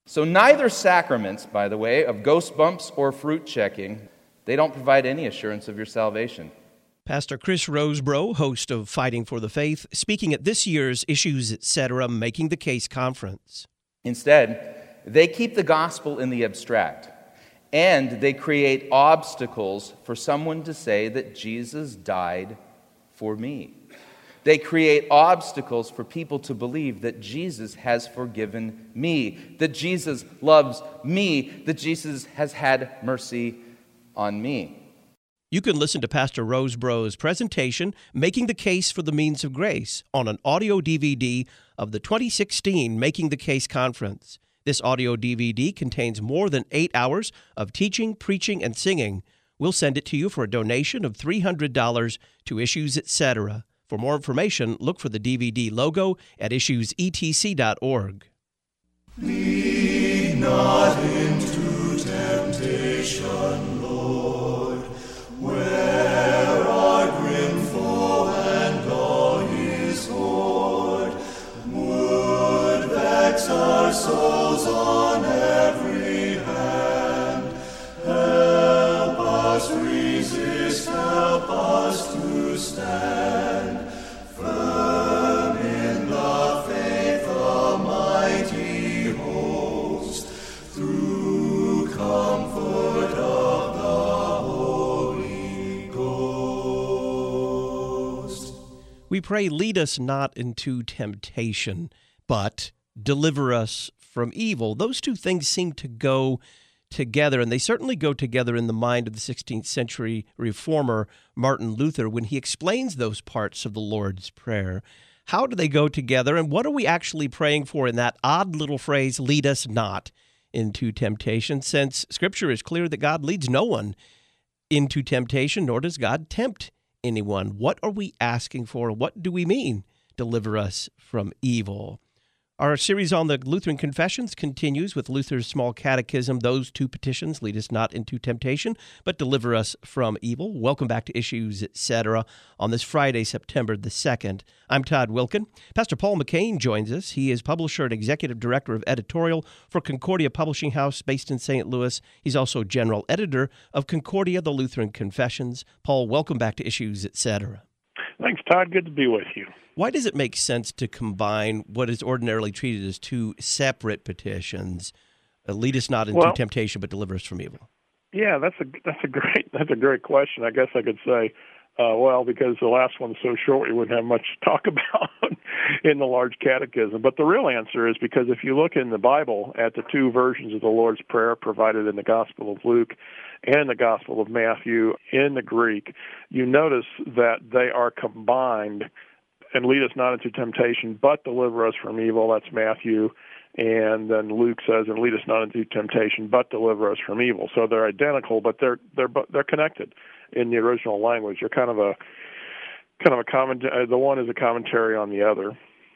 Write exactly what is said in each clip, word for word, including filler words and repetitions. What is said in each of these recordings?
So neither sacraments, by the way, of ghost bumps or fruit checking, they don't provide any assurance of your salvation. Pastor Chris Rosebrough, host of Fighting for the Faith, speaking at this year's Issues Etc. Making the Case conference. Instead, they keep the gospel in the abstract, and they create obstacles for someone to say that Jesus died for me. They create obstacles for people to believe that Jesus has forgiven me, that Jesus loves me, that Jesus has had mercy on me. You can listen to Pastor Rosebrough's presentation, Making the Case for the Means of Grace, on an audio D V D of the twenty sixteen Making the Case conference. This audio D V D contains more than eight hours of teaching, preaching, and singing. We'll send it to you for a donation of three hundred dollars to Issues Etc. For more information, look for the D V D logo at issues e t c dot org. Lead not into temptation, Lord, where our grim foe and all his horde would vex our souls on every hand. Help us resist, help us to stand firm in the faith, a mighty host, through comfort of the Holy Ghost. We pray, lead us not into temptation, but deliver us from evil. Those two things seem to go together, and they certainly go together in the mind of the sixteenth century reformer Martin Luther when he explains those parts of the Lord's Prayer. How do they go together, and what are we actually praying for in that odd little phrase, lead us not into temptation, since Scripture is clear that God leads no one into temptation, nor does God tempt anyone? What are we asking for? What do we mean, deliver us from evil? Our series on the Lutheran Confessions continues with Luther's Small Catechism. Those two petitions, lead us not into temptation, but deliver us from evil. Welcome back to Issues Etc. on this Friday, September the second. I'm Todd Wilkin. Pastor Paul McCain joins us. He is publisher and executive director of editorial for Concordia Publishing House based in Saint Louis. He's also general editor of Concordia, the Lutheran Confessions. Paul, welcome back to Issues Etc. Thanks, Todd. Good to be with you. Why does it make sense to combine what is ordinarily treated as two separate petitions, uh, lead us not into well, temptation, but deliver us from evil? Yeah, that's a that's a great that's a great question. I guess I could say, uh, well, because the last one's so short, we wouldn't have much to talk about in the large catechism. But the real answer is because if you look in the Bible at the two versions of the Lord's Prayer provided in the Gospel of Luke and the Gospel of Matthew in the Greek, you notice that they are combined. And lead us not into temptation, but deliver us from evil. That's Matthew. And then Luke says, and lead us not into temptation, but deliver us from evil. So they're identical, but they're they're they're connected in the original language. They're kind of a kind of a comment. Uh, the one is a commentary on the other.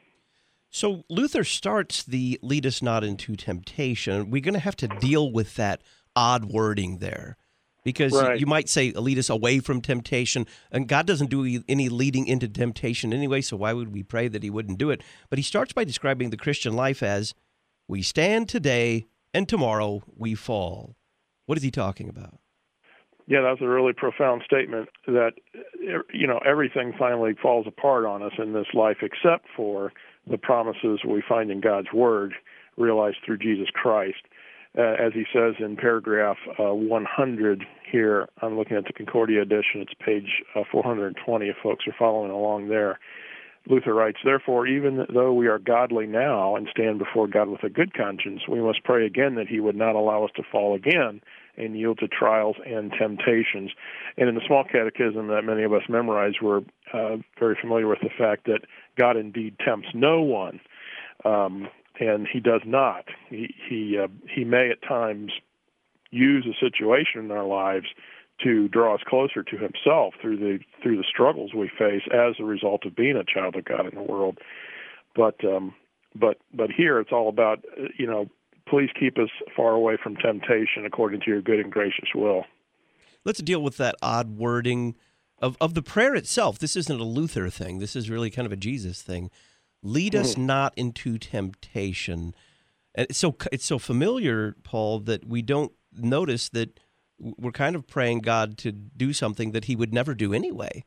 So Luther starts the lead us not into temptation. We're going to have to deal with that odd wording there. Because right. you might say, lead us away from temptation, and God doesn't do any leading into temptation anyway, so why would we pray that he wouldn't do it? But he starts by describing the Christian life as, we stand today, and tomorrow we fall. What is he talking about? Yeah, that's a really profound statement that, you know, everything finally falls apart on us in this life except for the promises we find in God's Word realized through Jesus Christ. Uh, as he says in paragraph uh, one hundred here, I'm looking at the Concordia edition, it's page uh, four hundred twenty if folks are following along there. Luther writes, therefore, even though we are godly now and stand before God with a good conscience, we must pray again that he would not allow us to fall again and yield to trials and temptations. And in the Small Catechism that many of us memorize, we're uh, very familiar with the fact that God indeed tempts no one. Um, And he does not. He he uh, he may at times use a situation in our lives to draw us closer to himself through the through the struggles we face as a result of being a child of God in the world. But um, but but here it's all about, you know, please keep us far away from temptation according to your good and gracious will. Let's deal with that odd wording of of the prayer itself. This isn't a Luther thing. This is really kind of a Jesus thing. Lead us not into temptation. And it's so it's so familiar, Paul, that we don't notice that we're kind of praying God to do something that he would never do anyway.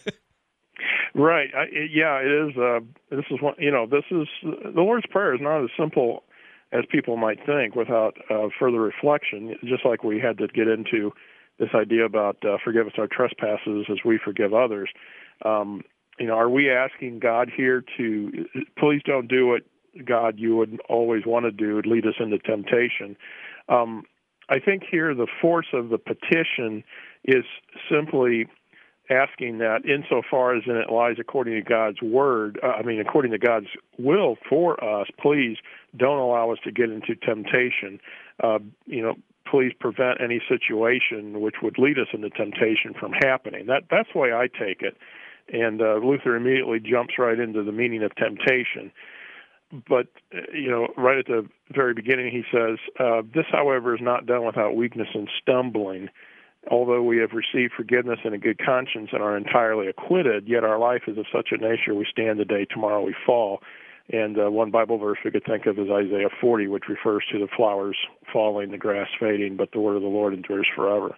Right. I, it, yeah, it is. Uh, this is one. You know, this is the Lord's Prayer is not as simple as people might think without uh, further reflection. Just like we had to get into this idea about uh, forgive us our trespasses as we forgive others. Um, you know, are we asking God here to please don't do what God you would always want to do, lead us into temptation? Um, I think here the force of the petition is simply asking that insofar as in it lies according to God's word, uh, I mean, according to God's will for us, please don't allow us to get into temptation. Uh, you know, please prevent any situation which would lead us into temptation from happening. That That's the way I take it. And uh, Luther immediately jumps right into the meaning of temptation. But, you know, right at the very beginning he says, uh, this, however, is not done without weakness and stumbling. Although we have received forgiveness and a good conscience and are entirely acquitted, yet our life is of such a nature we stand today, tomorrow we fall. And uh, one Bible verse we could think of is Isaiah forty, which refers to the flowers falling, the grass fading, but the word of the Lord endures forever.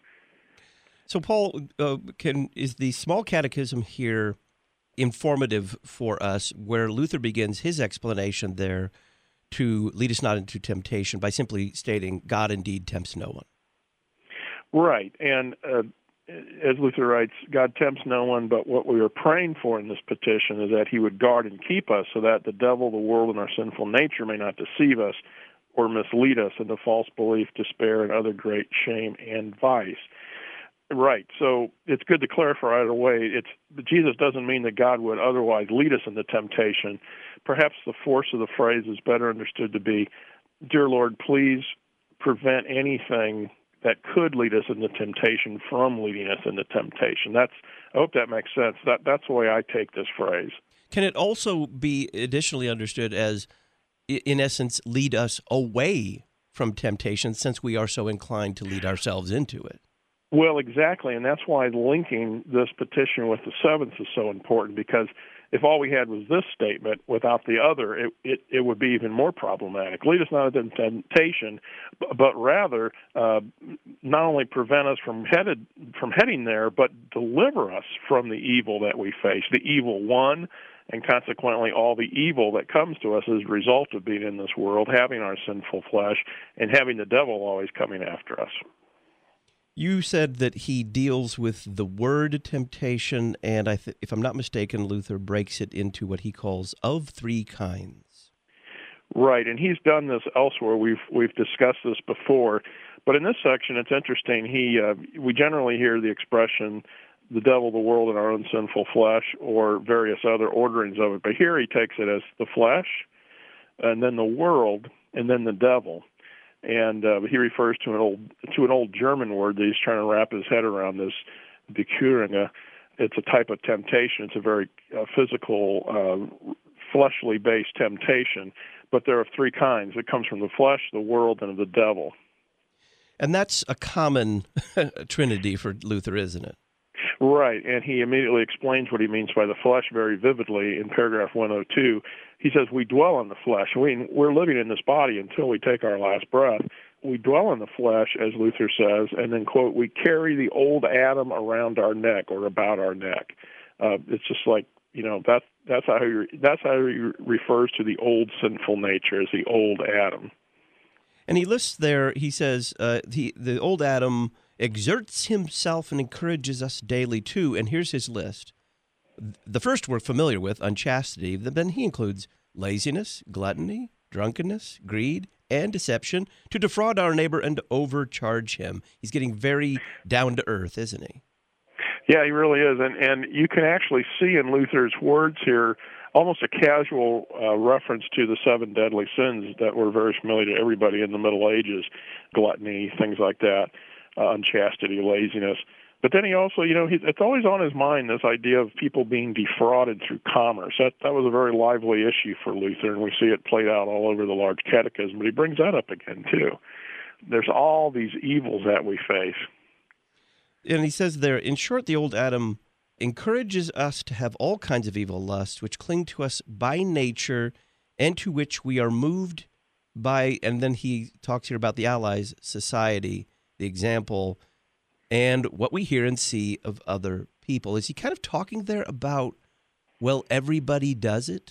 So, Paul, uh, can is the Small Catechism here informative for us, where Luther begins his explanation there to lead us not into temptation by simply stating, God indeed tempts no one? Right, and uh, as Luther writes, God tempts no one, but what we are praying for in this petition is that he would guard and keep us so that the devil, the world, and our sinful nature may not deceive us or mislead us into false belief, despair, and other great shame and vice. Right, so it's good to clarify right away. It's Jesus doesn't mean that God would otherwise lead us into temptation. Perhaps the force of the phrase is better understood to be, dear Lord, please prevent anything that could lead us into temptation from leading us into temptation. That's I hope that makes sense. That that's the way I take this phrase. Can it also be additionally understood as, in essence, lead us away from temptation, since we are so inclined to lead ourselves into it? Well, exactly, and that's why linking this petition with the seventh is so important, because if all we had was this statement without the other, it, it, it would be even more problematic. Lead us not into temptation, but rather uh, not only prevent us from headed from heading there, but deliver us from the evil that we face, the evil one, and consequently all the evil that comes to us as a result of being in this world, having our sinful flesh, and having the devil always coming after us. You said that he deals with the word temptation, and I th- if I'm not mistaken, Luther breaks it into what he calls of three kinds. Right, and he's done this elsewhere. We've we've discussed this before, but in this section, it's interesting. He uh, we generally hear the expression "the devil, the world, and our own sinful flesh," or various other orderings of it. But here he takes it as the flesh, and then the world, and then the devil. And uh, he refers to an old to an old German word that he's trying to wrap his head around. This Bekehrung. It's a type of temptation. It's a very uh, physical, uh, fleshly-based temptation. But there are three kinds. It comes from the flesh, the world, and the devil. And that's a common trinity for Luther, isn't it? Right, and he immediately explains what he means by the flesh very vividly in paragraph one oh two. He says, we dwell in the flesh. We, we're living in this body until we take our last breath. We dwell in the flesh, as Luther says, and then, quote, we carry the old Adam around our neck or about our neck. Uh, it's just like, you know, that, that's how he, that's how he refers to the old sinful nature, as the old Adam. And he lists there, he says, uh, the, the old Adam exerts himself and encourages us daily too. And here's his list. The first we're familiar with, unchastity, but then he includes laziness, gluttony, drunkenness, greed, and deception, to defraud our neighbor and to overcharge him. He's getting very down to earth, isn't he? Yeah, he really is. And, and you can actually see in Luther's words here almost a casual uh, reference to the seven deadly sins that were very familiar to everybody in the Middle Ages, gluttony, things like that. Uh, unchastity, laziness. But then he also, you know, he, it's always on his mind, this idea of people being defrauded through commerce. That that was a very lively issue for Luther, and we see it played out all over the large catechism. But he brings that up again, too. There's all these evils that we face. And he says there, in short, the old Adam encourages us to have all kinds of evil lusts which cling to us by nature and to which we are moved by, and then he talks here about the Allies, society, the example, and what we hear and see of other people. Is he kind of talking there about, well, everybody does it?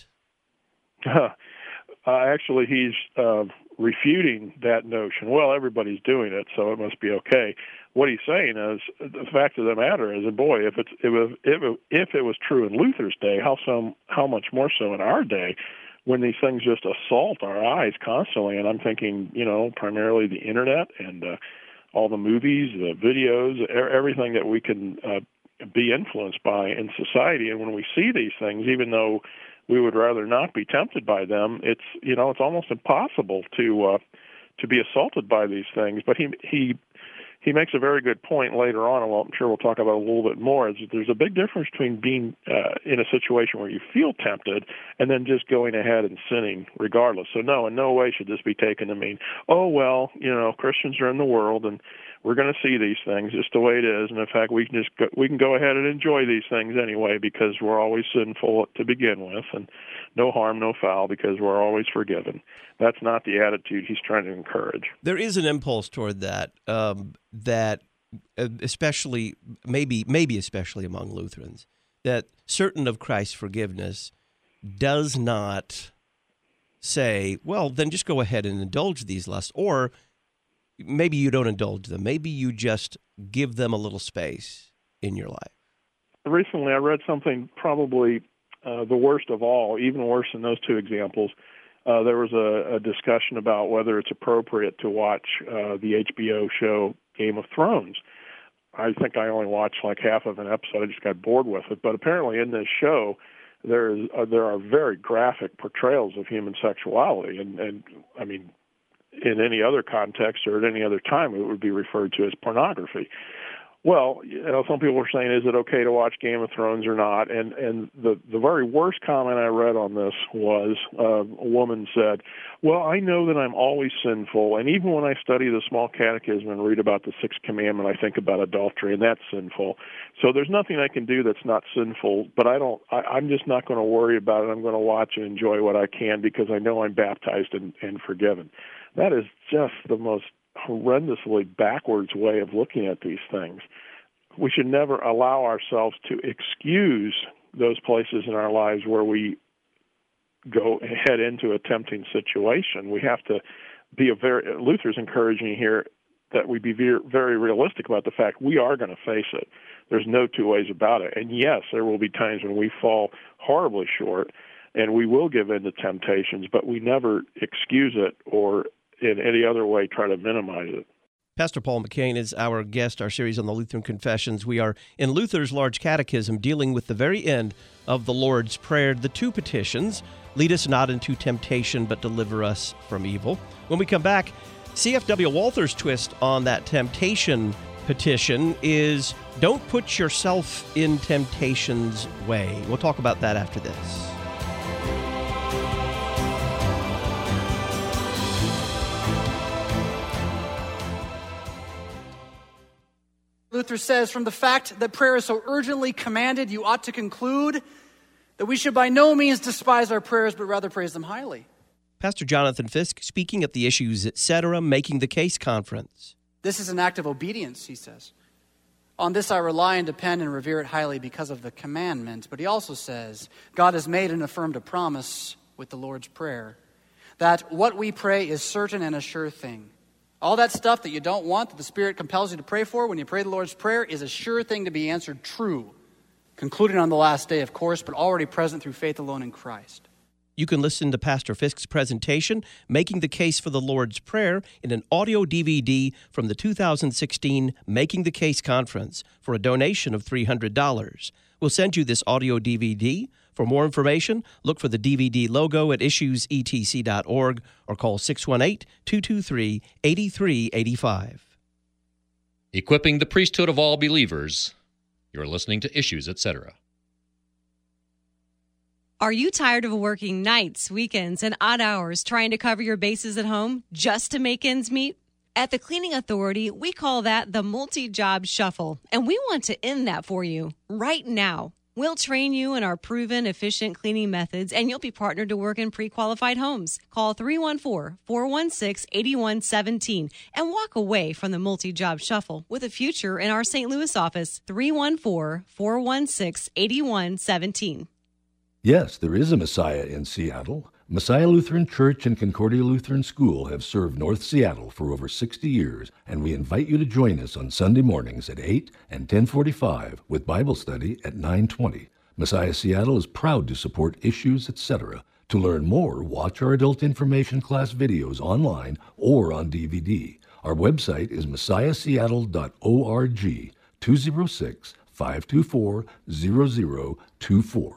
Uh, actually, he's uh, refuting that notion. Well, everybody's doing it, so it must be okay. What he's saying is, the fact of the matter is, and boy, if it's if it, if it, if it was true in Luther's day, how some how much more so in our day, when these things just assault our eyes constantly. And I'm thinking, you know, primarily the internet and uh, all the movies, the videos, everything that we can uh, be influenced by in society. And when we see these things, even though we would rather not be tempted by them, it's, you know, it's almost impossible to uh, to be assaulted by these things. But he he he makes a very good point later on, and well, I'm sure we'll talk about it a little bit more, is that there's a big difference between being uh, in a situation where you feel tempted and then just going ahead and sinning regardless. So no, in no way should this be taken to mean, oh, well, you know, Christians are in the world and we're going to see these things just the way it is. And in fact, we can just go, we can go ahead and enjoy these things anyway because we're always sinful to begin with, and no harm, no foul because we're always forgiven. That's not the attitude he's trying to encourage. There is an impulse toward that, um, that especially, maybe, maybe especially among Lutherans, that certain of Christ's forgiveness does not say, well, then just go ahead and indulge these lusts, or maybe you don't indulge them. Maybe you just give them a little space in your life. Recently, I read something probably uh, the worst of all, even worse than those two examples. Uh, there was a, a discussion about whether it's appropriate to watch uh, the H B O show Game of Thrones. I think I only watched like half of an episode. I just got bored with it. But apparently in this show, there is uh, there are very graphic portrayals of human sexuality. And, and I mean, in any other context or at any other time, it would be referred to as pornography. Well, you know, some people were saying, is it okay to watch Game of Thrones or not? And and the, the very worst comment I read on this was uh, a woman said, well, I know that I'm always sinful, and even when I study the Small Catechism and read about the Sixth Commandment, I think about adultery, and that's sinful. So there's nothing I can do that's not sinful, but I don't, I, I'm just not going to worry about it. I'm going to watch and enjoy what I can because I know I'm baptized and, and forgiven. That is just the most horrendously backwards way of looking at these things. We should never allow ourselves to excuse those places in our lives where we go head into a tempting situation. We have to be a very, Luther's encouraging here that we be very, very realistic about the fact we are going to face it. There's no two ways about it. And yes, there will be times when we fall horribly short and we will give in to temptations, but we never excuse it or in any other way try to minimize it. Pastor Paul McCain is our guest, our series on the Lutheran Confessions. We are in Luther's Large Catechism dealing with the very end of the Lord's Prayer, the two petitions, lead us not into temptation, but deliver us from evil. When we come back, C F W Walther's twist on that temptation petition is don't put yourself in temptation's way. We'll talk about that after this. Luther says, from the fact that prayer is so urgently commanded, you ought to conclude that we should by no means despise our prayers, but rather praise them highly. Pastor Jonathan Fisk speaking at the Issues, et cetera, Making the Case conference. This is an act of obedience, he says. On this I rely and depend and revere it highly because of the commandment. But he also says, God has made and affirmed a promise with the Lord's Prayer, that what we pray is certain and a sure thing. All that stuff that you don't want, that the Spirit compels you to pray for when you pray the Lord's Prayer, is a sure thing to be answered true, concluding on the last day, of course, but already present through faith alone in Christ. You can listen to Pastor Fisk's presentation, Making the Case for the Lord's Prayer, in an audio D V D from the two thousand sixteen Making the Case Conference for a donation of three hundred dollars. We'll send you this audio D V D. For more information, look for the D V D logo at issues e t c dot org or call six one eight, two two three, eight three eight five. Equipping the priesthood of all believers. You're listening to Issues, et cetera. Are you tired of working nights, weekends, and odd hours trying to cover your bases at home just to make ends meet? At the Cleaning Authority, we call that the multi-job shuffle, and we want to end that for you right now. We'll train you in our proven, efficient cleaning methods, and you'll be partnered to work in pre-qualified homes. Call three one four, four one six, eight one one seven and walk away from the multi-job shuffle with a future in our Saint Louis office. three one four, four one six, eight one one seven. Yes, there is a Messiah in Seattle. Messiah Lutheran Church and Concordia Lutheran School have served North Seattle for over sixty years, and we invite you to join us on Sunday mornings at eight and ten forty-five with Bible study at nine twenty. Messiah Seattle is proud to support Issues, et cetera. To learn more, watch our adult information class videos online or on D V D. Our website is messiah seattle dot org, two oh six, five two four, zero zero two four.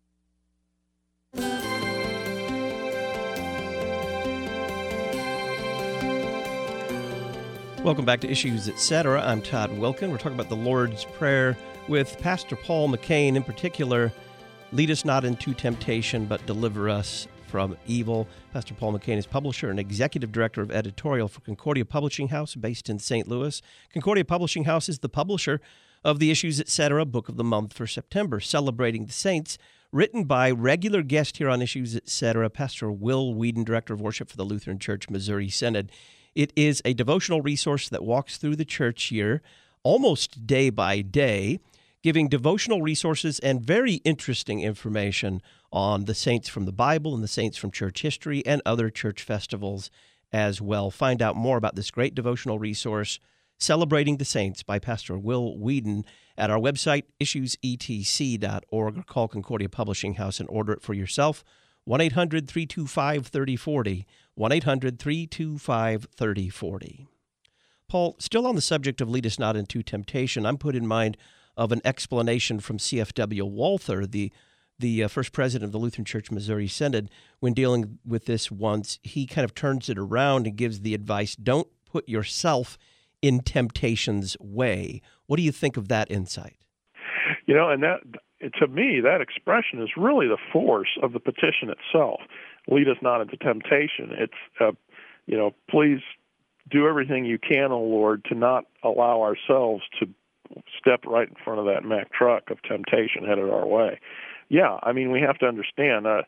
Welcome back to Issues, et cetera. I'm Todd Wilkin. We're talking about the Lord's Prayer with Pastor Paul McCain. In particular, lead us not into temptation, but deliver us from evil. Pastor Paul McCain is publisher and executive director of editorial for Concordia Publishing House, based in Saint Louis. Concordia Publishing House is the publisher of the Issues, et cetera. Book of the Month for September, celebrating the saints, written by regular guest here on Issues, et cetera, Pastor Will Weedon, director of worship for the Lutheran Church Missouri Synod. It is a devotional resource that walks through the church year almost day by day, giving devotional resources and very interesting information on the saints from the Bible and the saints from church history and other church festivals as well. Find out more about this great devotional resource, Celebrating the Saints by Pastor Will Weedon, at our website, issues e t c dot org, or call Concordia Publishing House and order it for yourself. one eight hundred, three two five, three oh four oh, one eight hundred, three two five, three oh four oh. Paul, still on the subject of lead us not into temptation, I'm put in mind of an explanation from C F W Walther, the the uh, first president of the Lutheran Church Missouri Synod. When dealing with this once, he kind of turns it around and gives the advice, don't put yourself in temptation's way. What do you think of that insight? You know, and that, to me, that expression is really the force of the petition itself. Lead us not into temptation. It's, uh, you know, please do everything you can, O Lord, to not allow ourselves to step right in front of that Mack truck of temptation headed our way. Yeah, I mean, we have to understand, uh,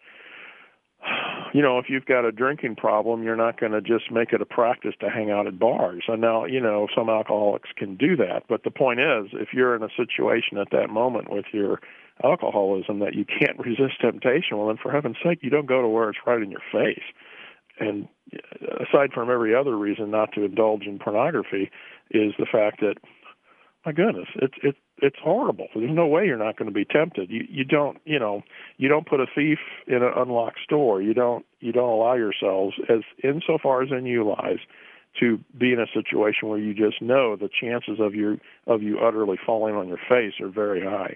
you know, if you've got a drinking problem, you're not going to just make it a practice to hang out at bars. And now, you know, some alcoholics can do that. But the point is, if you're in a situation at that moment with your alcoholism that you can't resist temptation, well, then for heaven's sake, you don't go to where it's right in your face. And aside from every other reason not to indulge in pornography is the fact that, my goodness, it's it's it's horrible. There's no way you're not going to be tempted. You you don't you know you don't put a thief in an unlocked store. You don't you don't allow yourselves, as insofar as in you lies, to be in a situation where you just know the chances of you of you utterly falling on your face are very high.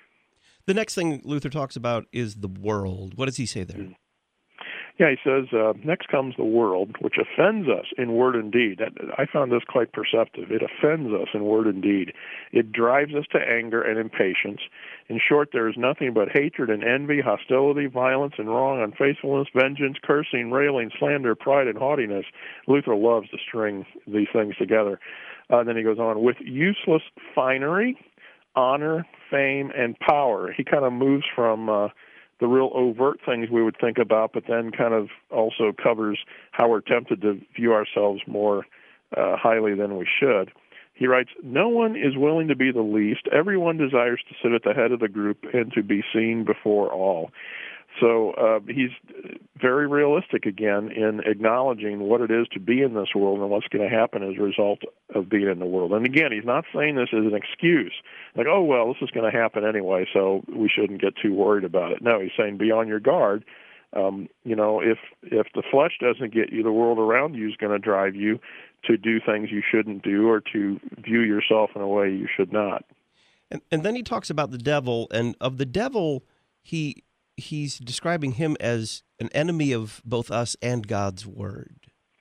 The next thing Luther talks about is the world. What does he say there? Mm-hmm. Yeah, he says, uh, next comes the world, which offends us in word and deed. I found this quite perceptive. It offends us in word and deed. It drives us to anger and impatience. In short, there is nothing but hatred and envy, hostility, violence and wrong, unfaithfulness, vengeance, cursing, railing, slander, pride, and haughtiness. Luther loves to string these things together. Uh, then he goes on, with useless finery, honor, fame, and power. He kind of moves from Uh, the real overt things we would think about, but then kind of also covers how we're tempted to view ourselves more uh, highly than we should. He writes, no one is willing to be the least. Everyone desires to sit at the head of the group and to be seen before all. So uh, he's very realistic again in acknowledging what it is to be in this world and what's going to happen as a result of being in the world. And again, he's not saying this as an excuse, like, oh, well, this is going to happen anyway, so we shouldn't get too worried about it. No, he's saying be on your guard. Um, you know, if if the flesh doesn't get you, the world around you is going to drive you to do things you shouldn't do or to view yourself in a way you should not. And, and then he talks about the devil, and of the devil, he... he's describing him as an enemy of both us and God's word.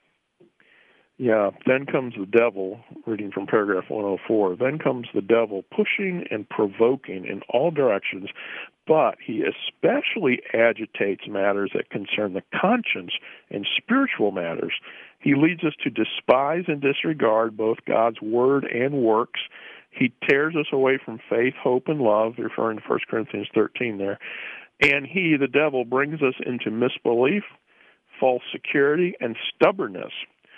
Yeah, then comes the devil, reading from paragraph one oh four, then comes the devil pushing and provoking in all directions, but he especially agitates matters that concern the conscience and spiritual matters. He leads us to despise and disregard both God's word and works. He tears us away from faith, hope, and love, referring to First Corinthians thirteen there. And he, the devil, brings us into misbelief, false security, and stubbornness.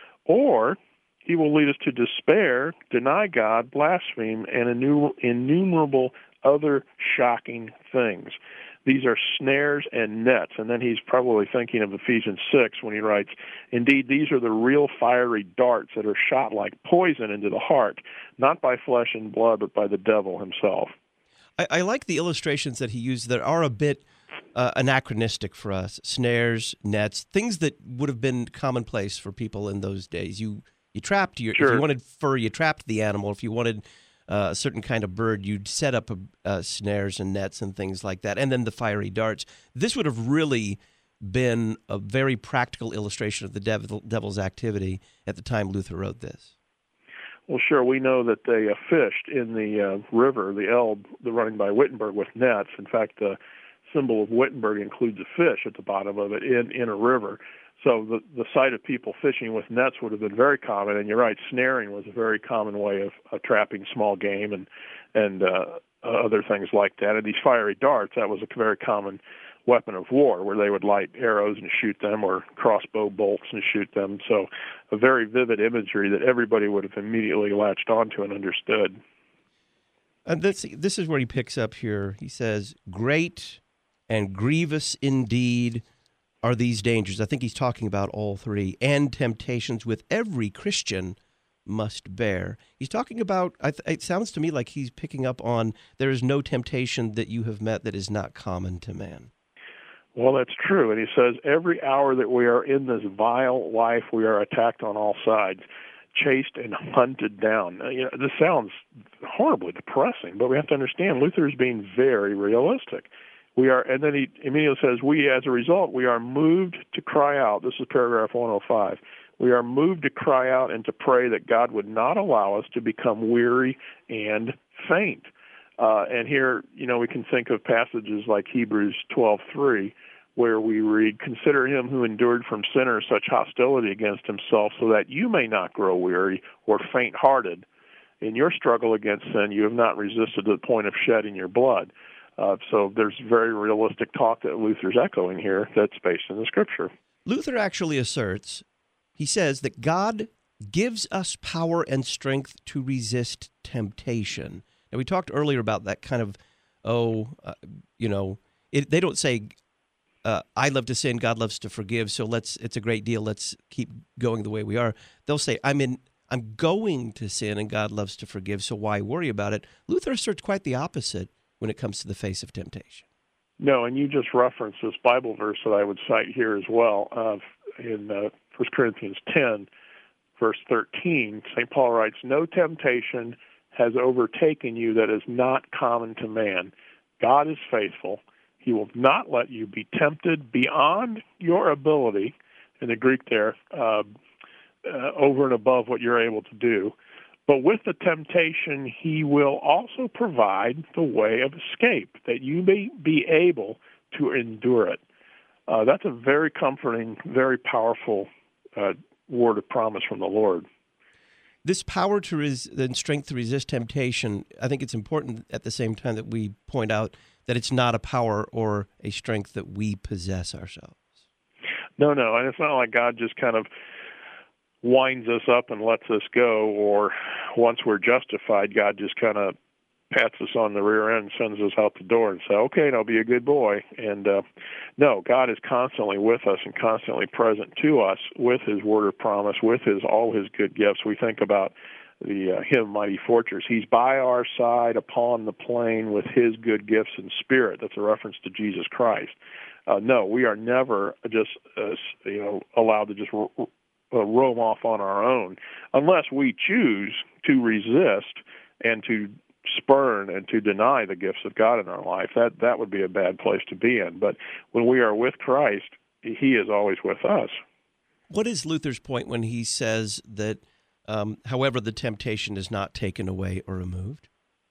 Or he will lead us to despair, deny God, blaspheme, and innumerable other shocking things. These are snares and nets. And then he's probably thinking of Ephesians six when he writes, "Indeed, these are the real fiery darts that are shot like poison into the heart, not by flesh and blood, but by the devil himself." I, I like the illustrations that he used that are a bit uh, anachronistic for us. Snares, nets, things that would have been commonplace for people in those days. You you trapped your, Sure. if you wanted fur, you trapped the animal. If you wanted uh, a certain kind of bird, you'd set up a, uh, snares and nets and things like that. And then the fiery darts. This would have really been a very practical illustration of the devil, devil's activity at the time Luther wrote this. Well, sure. We know that they uh, fished in the uh, river, the Elbe, the running by Wittenberg, with nets. In fact, the symbol of Wittenberg includes a fish at the bottom of it in, in a river. So the, the sight of people fishing with nets would have been very common. And you're right, snaring was a very common way of uh, trapping small game and and uh, other things like that. And these fiery darts, that was a very common weapon of war, where they would light arrows and shoot them, or crossbow bolts and shoot them. So a very vivid imagery that everybody would have immediately latched onto and understood. And this, this is where he picks up here. He says, "Great and grievous indeed are these dangers." I think he's talking about all three, "and temptations with every Christian must bear." He's talking about, it sounds to me like he's picking up on, there is no temptation that you have met that is not common to man. Well, that's true. And he says, every hour that we are in this vile life, we are attacked on all sides, chased and hunted down. You know, this sounds horribly depressing, but we have to understand Luther is being very realistic. We are, and then he immediately says, we, as a result, we are moved to cry out. This is paragraph one oh five. We are moved to cry out and to pray that God would not allow us to become weary and faint. Uh, and here, you know, we can think of passages like Hebrews twelve three, where we read, "Consider him who endured from sinners such hostility against himself, so that you may not grow weary or faint-hearted. In your struggle against sin, you have not resisted to the point of shedding your blood." Uh, so there's very realistic talk that Luther's echoing here that's based in the Scripture. Luther actually asserts, he says that God gives us power and strength to resist temptation. Now, we talked earlier about that kind of, oh, uh, you know, it, they don't say, uh, I love to sin, God loves to forgive, so let's. It's a great deal, let's keep going the way we are. They'll say, I'm in, I'm going to sin, and God loves to forgive, so why worry about it? Luther asserts quite the opposite when it comes to the face of temptation. No, and you just referenced this Bible verse that I would cite here as well. Uh, in uh, First Corinthians ten, verse thirteen, Saint Paul writes, "No temptation has overtaken you that is not common to man. God is faithful. He will not let you be tempted beyond your ability," in the Greek there, uh, uh, over and above what you're able to do. "But with the temptation, he will also provide the way of escape, that you may be able to endure it." Uh, that's a very comforting, very powerful uh, word of promise from the Lord. This power to res- and strength to resist temptation, I think it's important at the same time that we point out that it's not a power or a strength that we possess ourselves. No, no, and it's not like God just kind of winds us up and lets us go, or once we're justified, God just kind of pats us on the rear end, sends us out the door and say, okay, now be a good boy. And uh, no, God is constantly with us and constantly present to us with his word of promise, with his all his good gifts. We think about the uh, hymn, Mighty Fortress. He's by our side upon the plain with his good gifts and spirit. That's a reference to Jesus Christ. Uh, no, we are never just uh, you know allowed to just ro- uh, roam off on our own unless we choose to resist and to spurn and to deny the gifts of God in our life. That that would be a bad place to be in. But when we are with Christ, he is always with us. What is Luther's point when he says that, um, however, the temptation is not taken away or removed?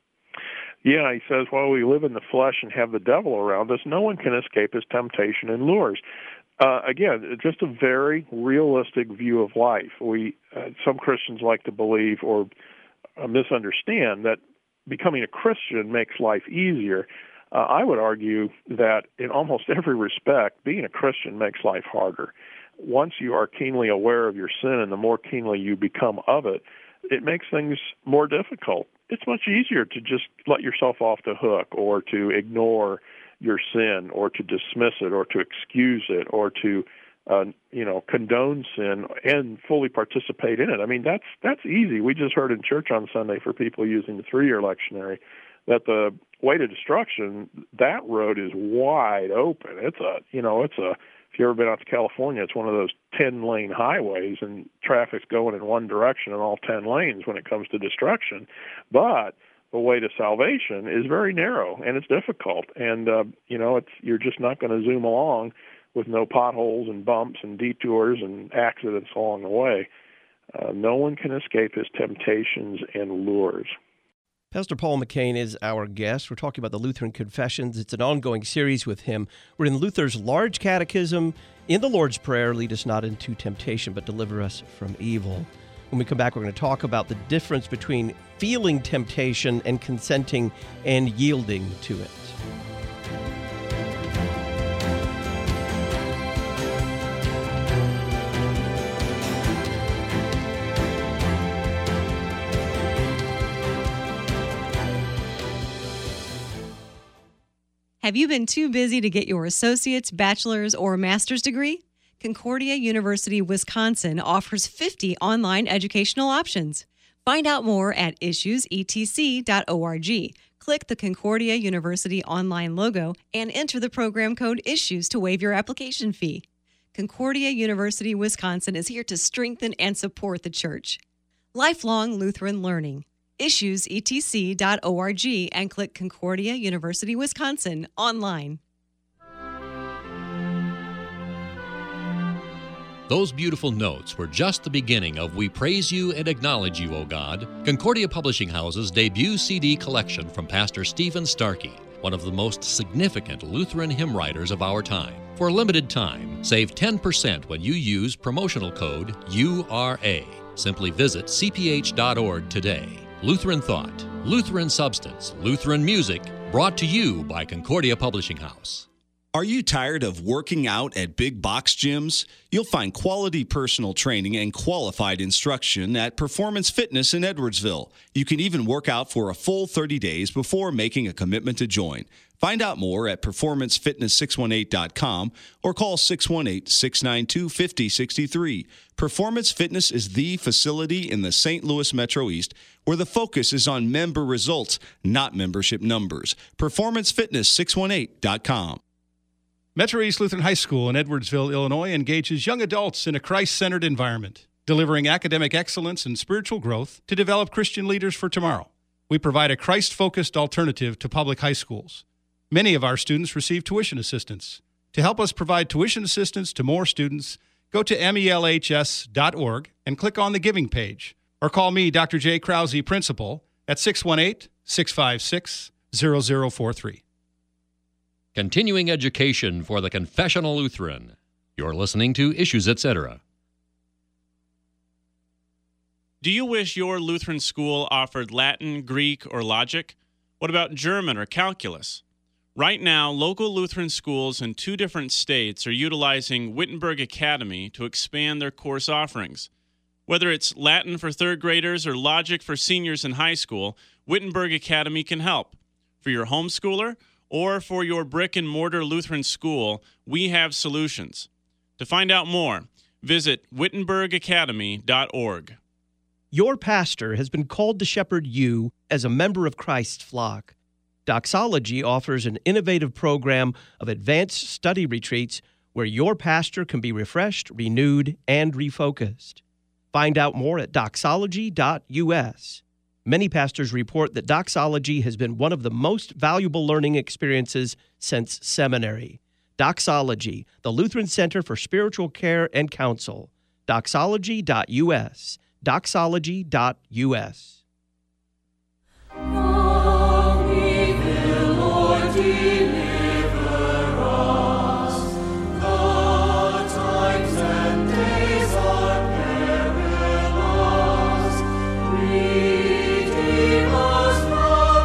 Yeah, he says, while we live in the flesh and have the devil around us, no one can escape his temptation and lures. Uh, again, just a very realistic view of life. We uh, some Christians like to believe or uh, misunderstand that becoming a Christian makes life easier. Uh, I would argue that in almost every respect, being a Christian makes life harder. Once you are keenly aware of your sin and the more keenly you become of it, it makes things more difficult. It's much easier to just let yourself off the hook or to ignore your sin or to dismiss it or to excuse it or to uh, you know, condone sin and fully participate in it. I mean, that's that's easy. We just heard in church on Sunday for people using the three-year lectionary that the way to destruction, that road is wide open. It's a, you know, it's a, if you've ever been out to California, it's one of those ten-lane highways, and traffic's going in one direction in all ten lanes when it comes to destruction. But the way to salvation is very narrow, and it's difficult. And, uh, you know, it's you're just not going to zoom along with no potholes and bumps and detours and accidents along the way. Uh, no one can escape his temptations and lures. Pastor Paul McCain is our guest. We're talking about the Lutheran Confessions. It's an ongoing series with him. We're in Luther's Large Catechism, in the Lord's Prayer, lead us not into temptation, but deliver us from evil. When we come back, we're going to talk about the difference between feeling temptation and consenting and yielding to it. Have you been too busy to get your associate's, bachelor's, or master's degree? Concordia University, Wisconsin offers fifty online educational options. Find out more at issues e t c dot org. Click the Concordia University online logo and enter the program code ISSUES to waive your application fee. Concordia University, Wisconsin is here to strengthen and support the church. Lifelong Lutheran learning. issues e t c dot org and click Concordia University, Wisconsin online. Those beautiful notes were just the beginning of We Praise You and Acknowledge You, O God, Concordia Publishing House's debut C D collection from Pastor Stephen Starkey, one of the most significant Lutheran hymn writers of our time. For a limited time, save ten percent when you use promotional code U R A. Simply visit c p h dot org today. Lutheran Thought, Lutheran Substance, Lutheran Music, brought to you by Concordia Publishing House. Are you tired of working out at big box gyms? You'll find quality personal training and qualified instruction at Performance Fitness in Edwardsville. You can even work out for a full thirty days before making a commitment to join. Find out more at performance fitness six one eight dot com or call six one eight, six nine two, five zero six three. Performance Fitness is the facility in the Saint Louis Metro East where the focus is on member results, not membership numbers. performance fitness six one eight dot com. Metro East Lutheran High School in Edwardsville, Illinois, engages young adults in a Christ-centered environment, delivering academic excellence and spiritual growth to develop Christian leaders for tomorrow. We provide a Christ-focused alternative to public high schools. Many of our students receive tuition assistance. To help us provide tuition assistance to more students, go to M E L H S dot org and click on the Giving page, or call me, Doctor J. Krause, Principal, at six one eight, six five six, zero zero four three. Continuing education for the Confessional Lutheran. You're listening to Issues, et cetera. Do you wish your Lutheran school offered Latin, Greek, or logic? What about German or calculus? Right now, local Lutheran schools in two different states are utilizing Wittenberg Academy to expand their course offerings. Whether it's Latin for third graders or logic for seniors in high school, Wittenberg Academy can help. For your homeschooler or for your brick-and-mortar Lutheran school, we have solutions. To find out more, visit wittenberg academy dot org. Your pastor has been called to shepherd you as a member of Christ's flock. Doxology offers an innovative program of advanced study retreats where your pastor can be refreshed, renewed, and refocused. Find out more at doxology dot u s. Many pastors report that doxology has been one of the most valuable learning experiences since seminary. Doxology, the Lutheran Center for Spiritual Care and Counsel. doxology dot u s. doxology dot u s. Redeem us from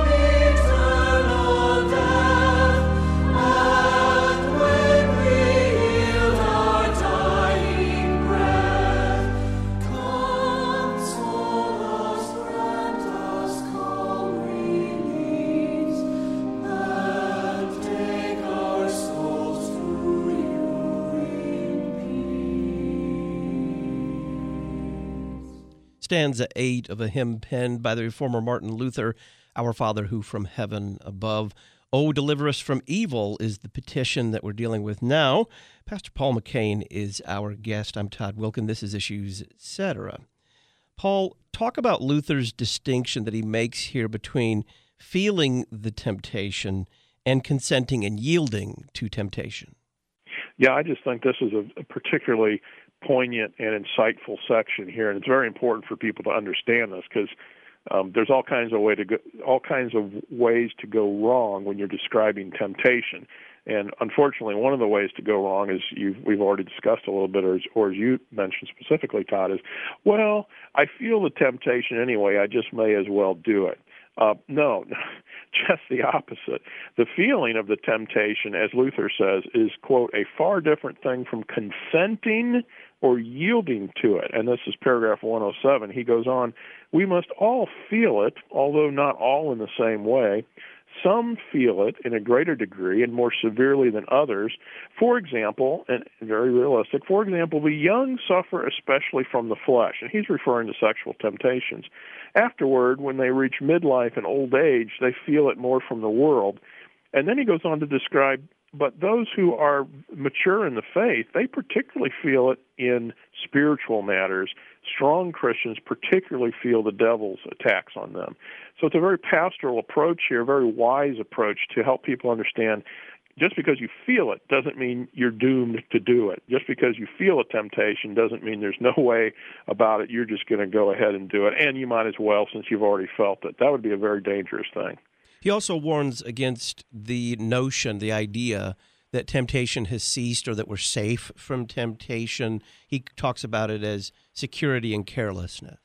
stanza eight of a hymn penned by the reformer Martin Luther, Our Father who from heaven above. Oh, deliver us from evil is the petition that we're dealing with now. Pastor Paul McCain is our guest. I'm Todd Wilkin. This is Issues, et cetera. Paul, talk about Luther's distinction that he makes here between feeling the temptation and consenting and yielding to temptation. Yeah, I just think this is a particularly poignant and insightful section here, and it's very important for people to understand this because um, there's all kinds of way to go, all kinds of ways to go wrong when you're describing temptation. And unfortunately, one of the ways to go wrong, is you've, we've already discussed a little bit, or, or as you mentioned specifically, Todd, is, well, I feel the temptation anyway, I just may as well do it. Uh, no, just the opposite. The feeling of the temptation, as Luther says, is, quote, a far different thing from consenting or yielding to it. And this is paragraph one oh seven. He goes on, we must all feel it, although not all in the same way. Some feel it in a greater degree and more severely than others. For example, and very realistic, for example, the young suffer especially from the flesh, and he's referring to sexual temptations. Afterward, when they reach midlife and old age, they feel it more from the world. And then he goes on to describe, but those who are mature in the faith, they particularly feel it in spiritual matters. Strong Christians particularly feel the devil's attacks on them. So it's a very pastoral approach here, a very wise approach to help people understand just because you feel it doesn't mean you're doomed to do it. Just because you feel a temptation doesn't mean there's no way about it. You're just going to go ahead and do it, and you might as well since you've already felt it. That would be a very dangerous thing. He also warns against the notion, the idea that temptation has ceased or that we're safe from temptation. He talks about it as security and carelessness.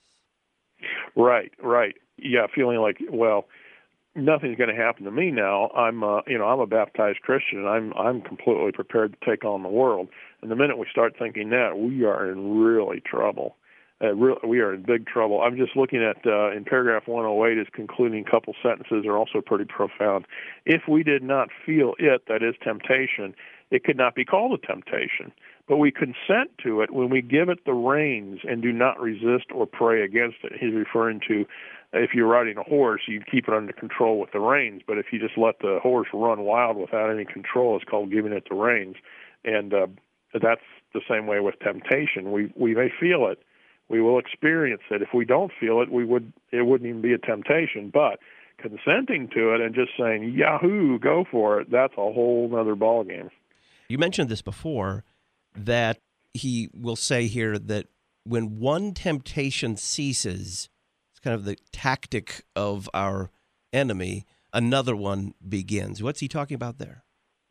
Right, right. Yeah, feeling like, well, nothing's going to happen to me now. I'm, uh, you know, I'm a baptized Christian, and I'm, I'm completely prepared to take on the world. And the minute we start thinking that, we are in really trouble. Uh, re- we are in big trouble. I'm just looking at, uh, in paragraph one oh eight, his concluding couple sentences are also pretty profound. If we did not feel it, that is temptation, it could not be called a temptation. But we consent to it when we give it the reins and do not resist or pray against it. He's referring to, if you're riding a horse, you keep it under control with the reins. But if you just let the horse run wild without any control, it's called giving it the reins. And uh, that's the same way with temptation. We we may feel it. We will experience it. If we don't feel it, we would it wouldn't even be a temptation. But consenting to it and just saying, yahoo, go for it, that's a whole other ballgame. You mentioned this before, that he will say here that when one temptation ceases, it's kind of the tactic of our enemy, another one begins. What's he talking about there?